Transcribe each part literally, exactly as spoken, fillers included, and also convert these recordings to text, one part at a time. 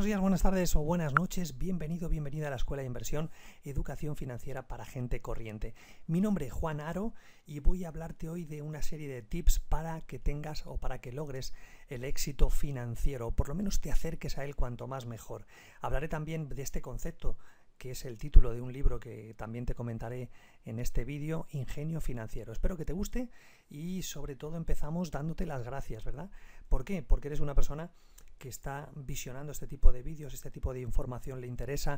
Buenos días, buenas tardes o buenas noches. Bienvenido, bienvenida a la Escuela de Inversión, Educación Financiera para Gente Corriente. Mi nombre es Juan Aro y voy a hablarte hoy de una serie de tips para que tengas o para que logres el éxito financiero, o por lo menos te acerques a él cuanto más mejor. Hablaré también de este concepto, que es el título de un libro que también te comentaré en este vídeo, Ingenio Financiero. Espero que te guste y sobre todo empezamos dándote las gracias, ¿verdad? ¿Por qué? Porque eres una persona que está visionando este tipo de vídeos, este tipo de información le interesa,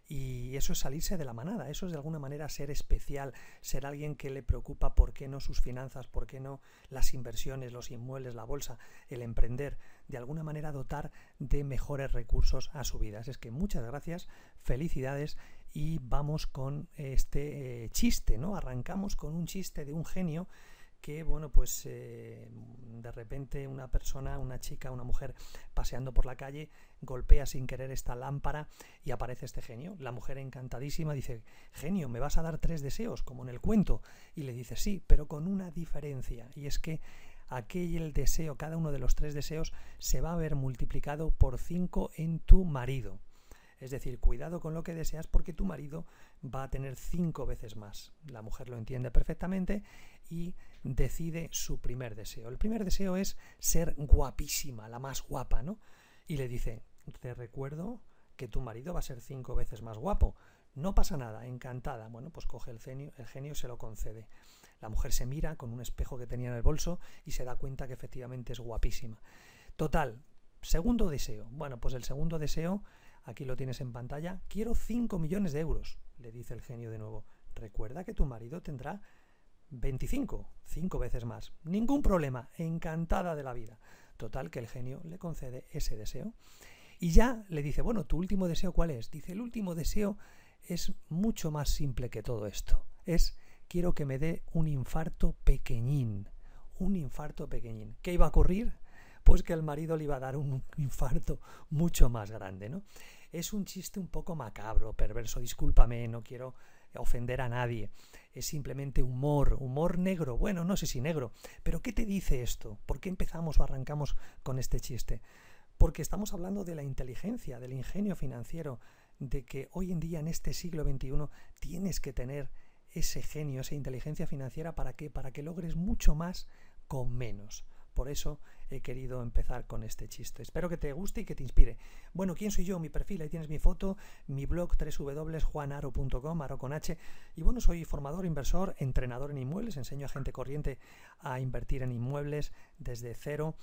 y eso es salirse de la manada, eso es de alguna manera ser especial, ser alguien que le preocupa por qué no sus finanzas, por qué no las inversiones, los inmuebles, la bolsa, el emprender, de alguna manera dotar de mejores recursos a su vida. Así es que muchas gracias, felicidades y vamos con este eh, chiste, ¿no? Arrancamos con un chiste de un genio que, bueno, pues eh, de repente una persona, una chica, una mujer paseando por la calle golpea sin querer esta lámpara y aparece este genio. La mujer encantadísima dice: genio, ¿me vas a dar tres deseos como en el cuento? Y le dice: sí, pero con una diferencia, y es que aquel deseo, cada uno de los tres deseos se va a ver multiplicado por cinco en tu marido. Es decir, cuidado con lo que deseas porque tu marido va a tener cinco veces más. La mujer lo entiende perfectamente y decide su primer deseo. El primer deseo es ser guapísima, la más guapa, ¿no? Y le dice: te recuerdo que tu marido va a ser cinco veces más guapo. No pasa nada, encantada. Bueno, pues coge el genio, el genio se lo concede. La mujer se mira con un espejo que tenía en el bolso y se da cuenta que efectivamente es guapísima. Total, segundo deseo. Bueno, pues el segundo deseo, aquí lo tienes en pantalla. Quiero cinco millones de euros, le dice el genio de nuevo. Recuerda que tu marido tendrá veinticinco, cinco veces más. Ningún problema, encantada de la vida. Total, que el genio le concede ese deseo. Y ya le dice: bueno, ¿tu último deseo cuál es? Dice: el último deseo es mucho más simple que todo esto. Es: quiero que me dé un infarto pequeñín. Un infarto pequeñín. ¿Qué iba a ocurrir? Pues que el marido le iba a dar un infarto mucho más grande, ¿no? Es un chiste un poco macabro, perverso, discúlpame, no quiero ofender a nadie. Es simplemente humor, humor negro. Bueno, no sé si negro, pero ¿qué te dice esto? ¿Por qué empezamos o arrancamos con este chiste? Porque estamos hablando de la inteligencia, del ingenio financiero, de que hoy en día, en este siglo veintiuno, tienes que tener ese genio, esa inteligencia financiera. ¿Para qué? Para que logres mucho más con menos. Por eso he querido empezar con este chiste. Espero que te guste y que te inspire. Bueno, ¿quién soy yo? Mi perfil, ahí tienes mi foto, mi blog doble u doble u doble u punto juan aro punto com, aro con H. Y bueno, soy formador, inversor, entrenador en inmuebles. Enseño a gente corriente a invertir en inmuebles desde cero.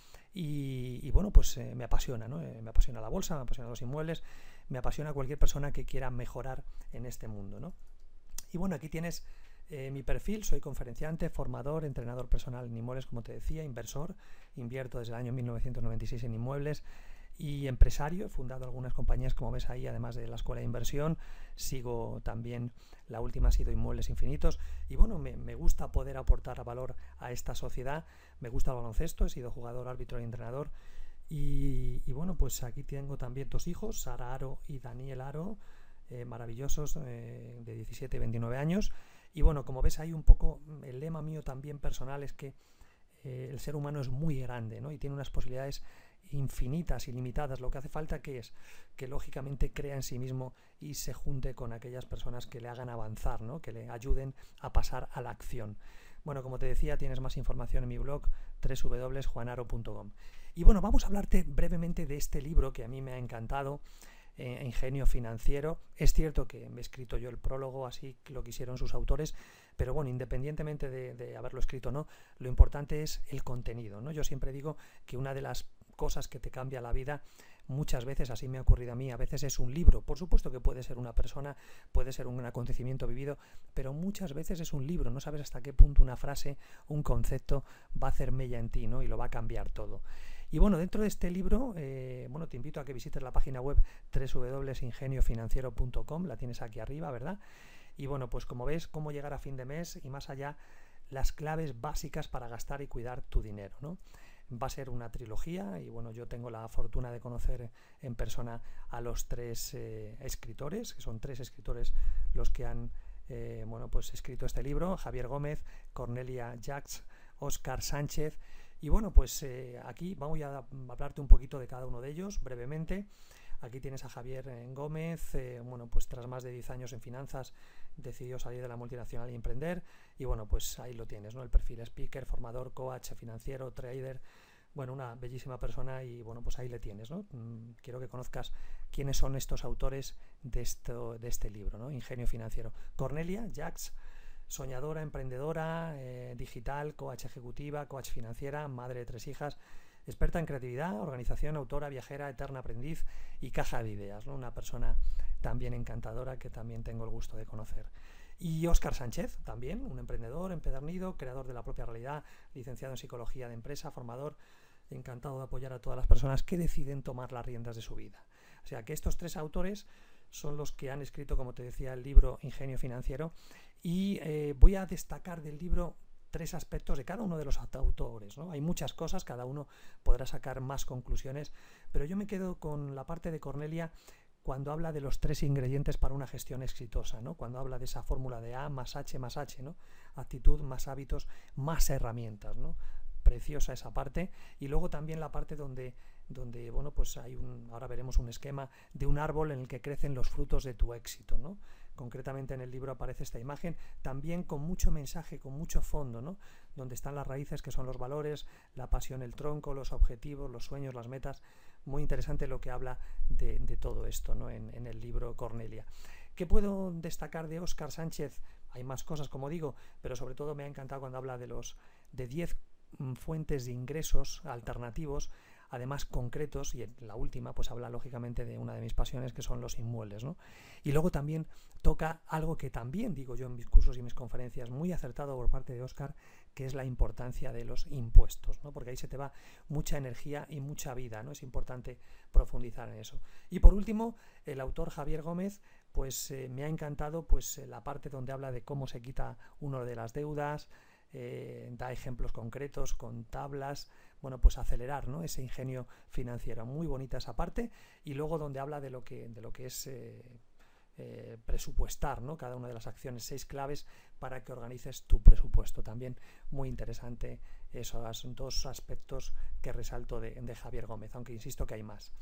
Y, y bueno, pues eh, me apasiona, ¿no? Eh, me apasiona la bolsa, me apasiona los inmuebles, me apasiona cualquier persona que quiera mejorar en este mundo, ¿no? Y bueno, aquí tienes Eh, mi perfil. Soy conferenciante, formador, entrenador personal en inmuebles, como te decía, inversor, invierto desde el año mil novecientos noventa y seis en inmuebles, y empresario. He fundado algunas compañías, como ves ahí, además de la Escuela de Inversión. Sigo también, la última ha sido Inmuebles Infinitos, y bueno, me, me gusta poder aportar valor a esta sociedad. Me gusta el baloncesto, he sido jugador, árbitro y entrenador. Y, y bueno, pues aquí tengo también dos hijos, Sara Aro y Daniel Aro, eh, maravillosos, eh, de diecisiete y veintinueve años. Y bueno, como ves ahí un poco, el lema mío también personal es que eh, el ser humano es muy grande, ¿no? Y tiene unas posibilidades infinitas, ilimitadas. Lo que hace falta que es que lógicamente crea en sí mismo y se junte con aquellas personas que le hagan avanzar, ¿no? Que le ayuden a pasar a la acción. Bueno, como te decía, tienes más información en mi blog doble u doble u doble u punto juan aro punto com. Y bueno, vamos a hablarte brevemente de este libro que a mí me ha encantado, Eh, Ingenio Financiero. Es cierto que he escrito yo el prólogo, así lo quisieron sus autores, pero bueno, independientemente de, de haberlo escrito o no, lo importante es el contenido, ¿no? Yo siempre digo que una de las cosas que te cambia la vida, muchas veces, así me ha ocurrido a mí, a veces es un libro. Por supuesto que puede ser una persona, puede ser un acontecimiento vivido, pero muchas veces es un libro. No sabes hasta qué punto una frase, un concepto va a hacer mella en ti, ¿no? Y lo va a cambiar todo. Y bueno, dentro de este libro, eh, bueno, te invito a que visites la página web doble u doble u doble u punto ingenio financiero punto com, la tienes aquí arriba, ¿verdad? Y bueno, pues como ves, cómo llegar a fin de mes y más allá, las claves básicas para gastar y cuidar tu dinero, ¿no? Va a ser una trilogía y bueno, yo tengo la fortuna de conocer en persona a los tres eh, escritores, que son tres escritores los que han eh, bueno, pues escrito este libro: Javier Gómez, Cornelia Jacks, Óscar Sánchez. Y bueno, pues eh, aquí vamos a hablarte un poquito de cada uno de ellos brevemente. Aquí tienes a Javier eh, Gómez, eh, bueno, pues tras más de diez años en finanzas decidió salir de la multinacional y emprender, y bueno, pues ahí lo tienes, ¿no? El perfil speaker, formador, coach financiero, trader, bueno, una bellísima persona, y bueno, pues ahí le tienes, ¿no? Mm, quiero que conozcas quiénes son estos autores de, esto, de este libro, ¿no? Ingenio Financiero. Cornelia Jax, soñadora, emprendedora, eh, digital, coach ejecutiva, coach financiera, madre de tres hijas, experta en creatividad, organización, autora, viajera, eterna aprendiz y caja de ideas, ¿no? Una persona también encantadora que también tengo el gusto de conocer. Y Óscar Sánchez, también un emprendedor empedernido, creador de la propia realidad, licenciado en psicología de empresa, formador, encantado de apoyar a todas las personas que deciden tomar las riendas de su vida. O sea que estos tres autores son los que han escrito, como te decía, el libro Ingenio Financiero, y eh, voy a destacar del libro tres aspectos de cada uno de los autores, ¿no? Hay muchas cosas, cada uno podrá sacar más conclusiones, pero yo me quedo con la parte de Cornelia cuando habla de los tres ingredientes para una gestión exitosa, ¿no? Cuando habla de esa fórmula de A más H más H, ¿no? Actitud más hábitos más herramientas, ¿no? Preciosa esa parte. Y luego también la parte donde, donde bueno, pues hay un, ahora veremos un esquema de un árbol en el que crecen los frutos de tu éxito, ¿no? Concretamente en el libro aparece esta imagen, también con mucho mensaje, con mucho fondo, ¿no? Donde están las raíces, que son los valores, la pasión, el tronco, los objetivos, los sueños, las metas. Muy interesante lo que habla de, de todo esto, ¿no? en, en el libro Cornelia. ¿Qué puedo destacar de Óscar Sánchez? Hay más cosas, como digo, pero sobre todo me ha encantado cuando habla de los de diez fuentes de ingresos alternativos, además concretos, y en la última pues habla lógicamente de una de mis pasiones, que son los inmuebles, ¿no? Y luego también toca algo que también digo yo en mis cursos y mis conferencias, muy acertado por parte de Óscar, que es la importancia de los impuestos, ¿no? Porque ahí se te va mucha energía y mucha vida, ¿no? Es importante profundizar en eso. Y por último, el autor Javier Gómez, pues eh, me ha encantado pues eh, la parte donde habla de cómo se quita uno de las deudas. Eh, da ejemplos concretos con tablas, bueno, pues acelerar, ¿no? Ese ingenio financiero, muy bonita esa parte. Y luego donde habla de lo que, de lo que es eh, eh, presupuestar, ¿no? Cada una de las acciones, seis claves para que organices tu presupuesto. También muy interesante esos dos aspectos que resalto de, de Javier Gómez, aunque insisto que hay más.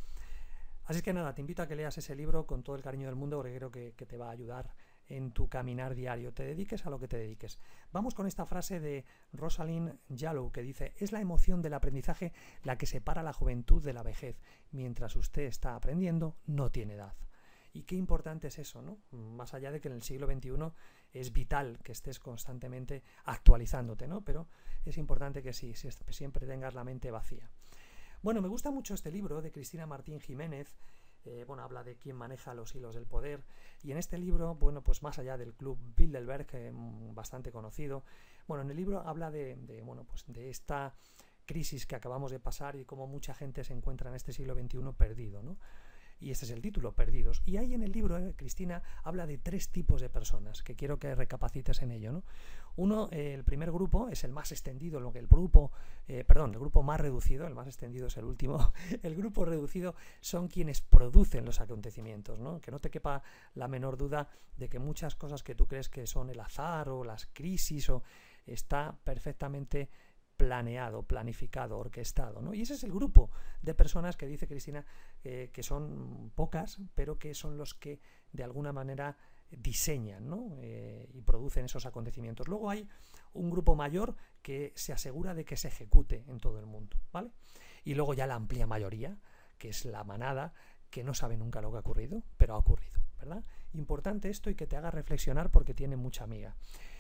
Así que nada, te invito a que leas ese libro con todo el cariño del mundo, porque creo que, que te va a ayudar en tu caminar diario, te dediques a lo que te dediques. Vamos con esta frase de Rosalind Yalow, que dice: es la emoción del aprendizaje la que separa la juventud de la vejez. Mientras usted está aprendiendo, no tiene edad. Y qué importante es eso, ¿no? Más allá de que en el siglo veintiuno es vital que estés constantemente actualizándote, ¿no? Pero es importante que sí, siempre tengas la mente vacía. Bueno, me gusta mucho este libro de Cristina Martín Jiménez. Eh, bueno, habla de quién maneja los hilos del poder, y en este libro, bueno, pues más allá del Club Bilderberg, eh, bastante conocido, bueno, en el libro habla de, de, bueno, pues de esta crisis que acabamos de pasar y cómo mucha gente se encuentra en este siglo veintiuno perdido, ¿no? Y este es el título, Perdidos. Y ahí en el libro, eh, Cristina habla de tres tipos de personas, que quiero que recapacites en ello, ¿no? Uno, eh, el primer grupo, es el más extendido, lo que el grupo, eh, perdón, el grupo más reducido, el más extendido es el último, el grupo reducido son quienes producen los acontecimientos, ¿no? Que no te quepa la menor duda de que muchas cosas que tú crees que son el azar o las crisis, o está perfectamente planeado, planificado, orquestado, ¿no? Y ese es el grupo de personas que dice Cristina eh, que son pocas, pero que son los que de alguna manera diseñan, ¿no? eh, y producen esos acontecimientos. Luego hay un grupo mayor que se asegura de que se ejecute en todo el mundo, ¿vale? Y luego ya la amplia mayoría, que es la manada, que no sabe nunca lo que ha ocurrido, pero ha ocurrido, ¿verdad? Importante esto, y que te haga reflexionar porque tiene mucha amiga.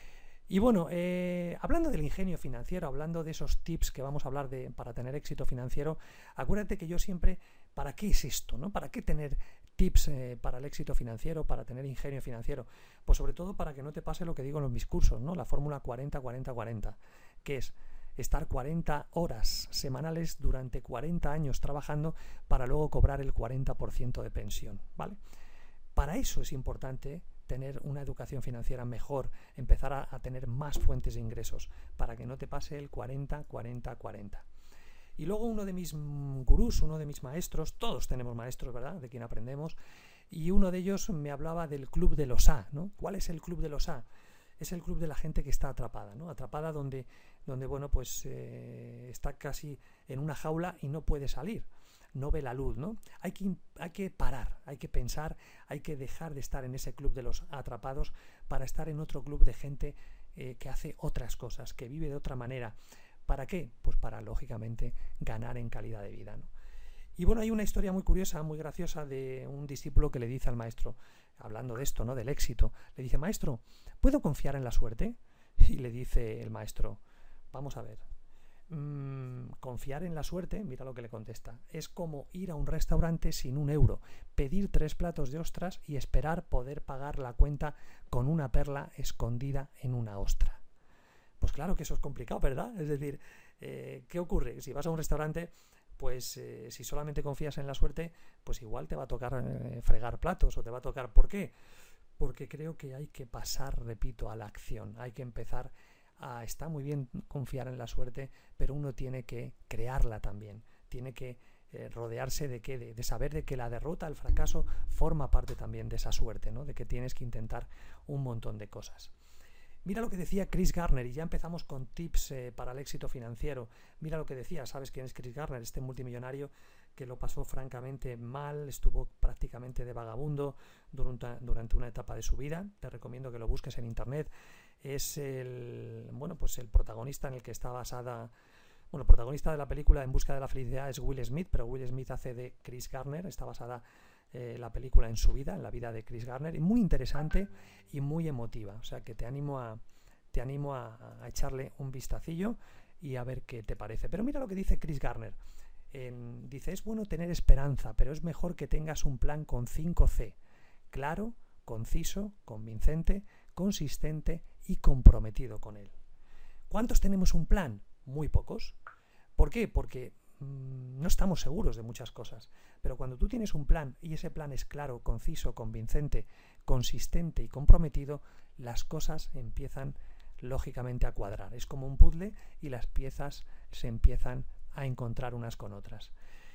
Y bueno, eh, hablando del ingenio financiero, hablando de esos tips que vamos a hablar de para tener éxito financiero, acuérdate que yo siempre, ¿para qué es esto, no? ¿Para qué tener tips eh, para el éxito financiero, para tener ingenio financiero? Pues sobre todo para que no te pase lo que digo en mis cursos, ¿no? La fórmula cuarenta cuarenta cuarenta, que es estar cuarenta horas semanales durante cuarenta años trabajando para luego cobrar el cuarenta por ciento de pensión, ¿vale? Para eso es importante tener una educación financiera mejor, empezar a, a tener más fuentes de ingresos, para que no te pase el cuarenta cuarenta cuarenta. Y luego uno de mis gurús, uno de mis maestros, todos tenemos maestros, ¿verdad?, de quien aprendemos, y uno de ellos me hablaba del club de los A, ¿no? ¿Cuál es el club de los A? Es el club de la gente que está atrapada, ¿no? Atrapada donde, donde bueno, pues eh, está casi en una jaula y no puede salir. no ve la luz, ¿no? Hay que, hay que parar, hay que pensar, hay que dejar de estar en ese club de los atrapados para estar en otro club de gente eh, que hace otras cosas, que vive de otra manera. ¿Para qué? Pues para, lógicamente, ganar en calidad de vida, ¿no? Y bueno, hay una historia muy curiosa, muy graciosa de un discípulo que le dice al maestro, hablando de esto, ¿no? Del éxito, le dice: maestro, ¿puedo confiar en la suerte? Y le dice el maestro: vamos a ver, mmm, confiar en la suerte, mira lo que le contesta, es como ir a un restaurante sin un euro, pedir tres platos de ostras y esperar poder pagar la cuenta con una perla escondida en una ostra. Pues claro que eso es complicado, ¿verdad? Es decir, eh, ¿qué ocurre? Si vas a un restaurante, pues eh, si solamente confías en la suerte, pues igual te va a tocar eh, fregar platos o te va a tocar. ¿Por qué? Porque creo que hay que pasar, repito, a la acción. Hay que empezar a... Está muy bien confiar en la suerte, pero uno tiene que crearla también. Tiene que eh, rodearse de, que, de, de saber de que la derrota, el fracaso, forma parte también de esa suerte, ¿no? De que tienes que intentar un montón de cosas. Mira lo que decía Chris Garner, y ya empezamos con tips eh, para el éxito financiero. Mira lo que decía, ¿sabes quién es Chris Garner? Este multimillonario que lo pasó francamente mal, estuvo prácticamente de vagabundo durante, durante una etapa de su vida. Te recomiendo que lo busques en internet. Es el, bueno, pues el protagonista en el que está basada... Bueno, el protagonista de la película En busca de la felicidad es Will Smith, pero Will Smith hace de Chris Garner. Está basada eh, la película en su vida, en la vida de Chris Garner, y muy interesante y muy emotiva. O sea que te animo a, te animo a, a echarle un vistacillo y a ver qué te parece. Pero mira lo que dice Chris Garner. En, dice: es bueno tener esperanza, pero es mejor que tengas un plan con cinco C. Claro, conciso, convincente, consistente y comprometido con él. ¿Cuántos tenemos un plan? Muy pocos. ¿Por qué? Porque mmm, no estamos seguros de muchas cosas. Pero cuando tú tienes un plan y ese plan es claro, conciso, convincente, consistente y comprometido, las cosas empiezan lógicamente a cuadrar. Es como un puzzle y las piezas se empiezan a encontrar unas con otras.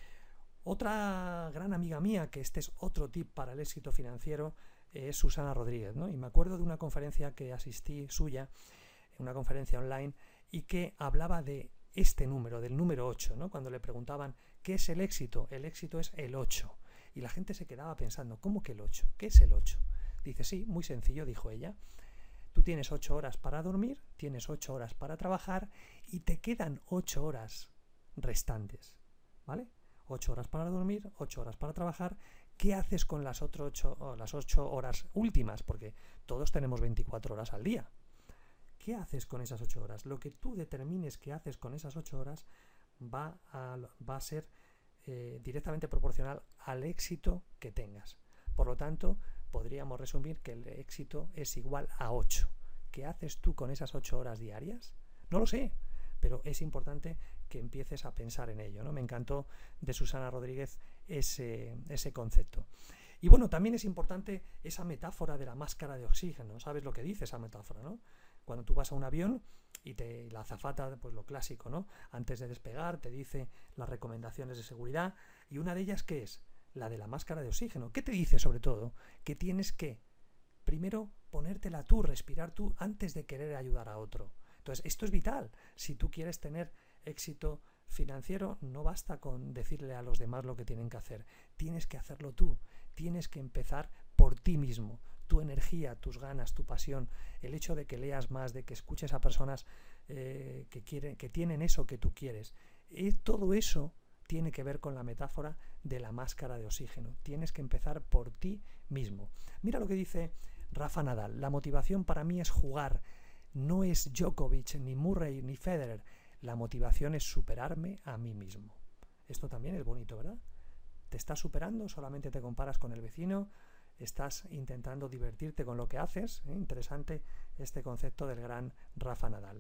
Otra gran amiga mía, que este es otro tip para el éxito financiero, es Susana Rodríguez, ¿no? Y me acuerdo de una conferencia que asistí suya, una conferencia online, y que hablaba de este número, del número ocho, ¿no? Cuando le preguntaban ¿qué es el éxito? El éxito es el ocho. Y la gente se quedaba pensando, ¿cómo que el ocho? ¿Qué es el ocho? Dice: sí, muy sencillo, dijo ella. Tú tienes ocho horas para dormir, tienes ocho horas para trabajar y te quedan ocho horas restantes, ¿vale? ocho horas para dormir, ocho horas para trabajar. ¿Qué haces con las otras ocho, las ocho horas últimas? Porque todos tenemos veinticuatro horas al día. ¿Qué haces con esas ocho horas? Lo que tú determines que haces con esas ocho horas va a, va a ser eh, directamente proporcional al éxito que tengas. Por lo tanto, podríamos resumir que el éxito es igual a ocho. ¿Qué haces tú con esas ocho horas diarias? No lo sé, pero es importante que empieces a pensar en ello, ¿no? Me encantó de Susana Rodríguez ese, ese concepto. Y bueno, también es importante esa metáfora de la máscara de oxígeno. ¿Sabes lo que dice esa metáfora, no? Cuando tú vas a un avión y te, la azafata, pues lo clásico, ¿no? Antes de despegar te dice las recomendaciones de seguridad, y una de ellas, ¿qué es? La de la máscara de oxígeno. ¿Qué te dice sobre todo? Que tienes que primero ponértela tú, respirar tú antes de querer ayudar a otro. Entonces, esto es vital. Si tú quieres tener éxito financiero, no basta con decirle a los demás lo que tienen que hacer. Tienes que hacerlo tú. Tienes que empezar por ti mismo. Tu energía, tus ganas, tu pasión, el hecho de que leas más, de que escuches a personas eh, que quieren, que tienen eso que tú quieres. Y todo eso tiene que ver con la metáfora de la máscara de oxígeno. Tienes que empezar por ti mismo. Mira lo que dice Rafa Nadal. La motivación para mí es jugar. No es Djokovic, ni Murray, ni Federer. La motivación es superarme a mí mismo. Esto también es bonito, ¿verdad? ¿Te estás superando? ¿Solamente te comparas con el vecino? ¿Estás intentando divertirte con lo que haces? ¿Eh? Interesante este concepto del gran Rafa Nadal.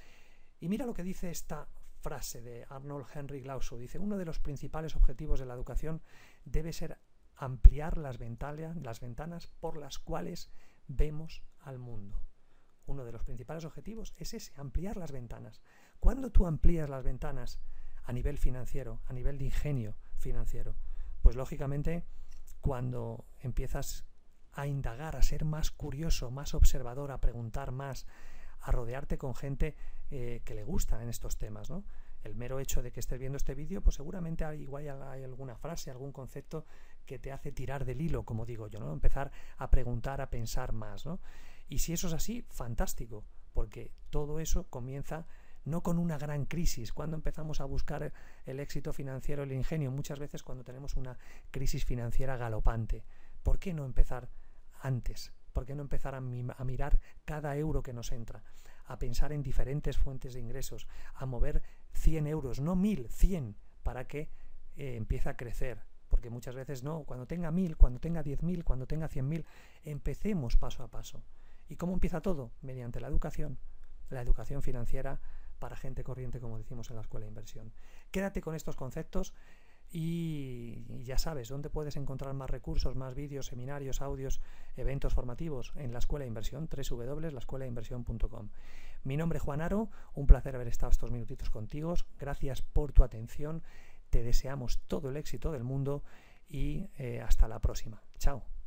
Y mira lo que dice esta frase de Arnold Henry Glauso. Dice: uno de los principales objetivos de la educación debe ser ampliar las ventanas, las ventanas por las cuales vemos al mundo. Uno de los principales objetivos es ese, ampliar las ventanas. ¿Cuándo tú amplías las ventanas a nivel financiero, a nivel de ingenio financiero? Pues lógicamente cuando empiezas a indagar, a ser más curioso, más observador, a preguntar más, a rodearte con gente eh, que le gusta en estos temas, ¿no? el mero hecho de que estés viendo este vídeo, pues seguramente hay, igual hay alguna frase, algún concepto que te hace tirar del hilo, como digo yo, ¿no? Empezar a preguntar, a pensar más, ¿no? Y si eso es así, fantástico, porque todo eso comienza no con una gran crisis, cuando empezamos a buscar el éxito financiero, el ingenio, muchas veces cuando tenemos una crisis financiera galopante. ¿Por qué no empezar antes? ¿Por qué no empezar a, mi a mirar cada euro que nos entra? A pensar en diferentes fuentes de ingresos, a mover cien euros, no mil, cien, para que eh, empiece a crecer. Porque muchas veces no, cuando tenga mil, cuando tenga diez mil, cuando tenga cien mil, empecemos paso a paso. ¿Y cómo empieza todo? Mediante la educación, la educación financiera para gente corriente, como decimos en la Escuela de Inversión. Quédate con estos conceptos y, y ya sabes dónde puedes encontrar más recursos, más vídeos, seminarios, audios, eventos formativos en la Escuela de Inversión, doble u doble u doble u punto la escuela de inversión punto com. Mi nombre es Juan Aro, un placer haber estado estos minutitos contigo. Gracias por tu atención, te deseamos todo el éxito del mundo y eh, hasta la próxima. Chao.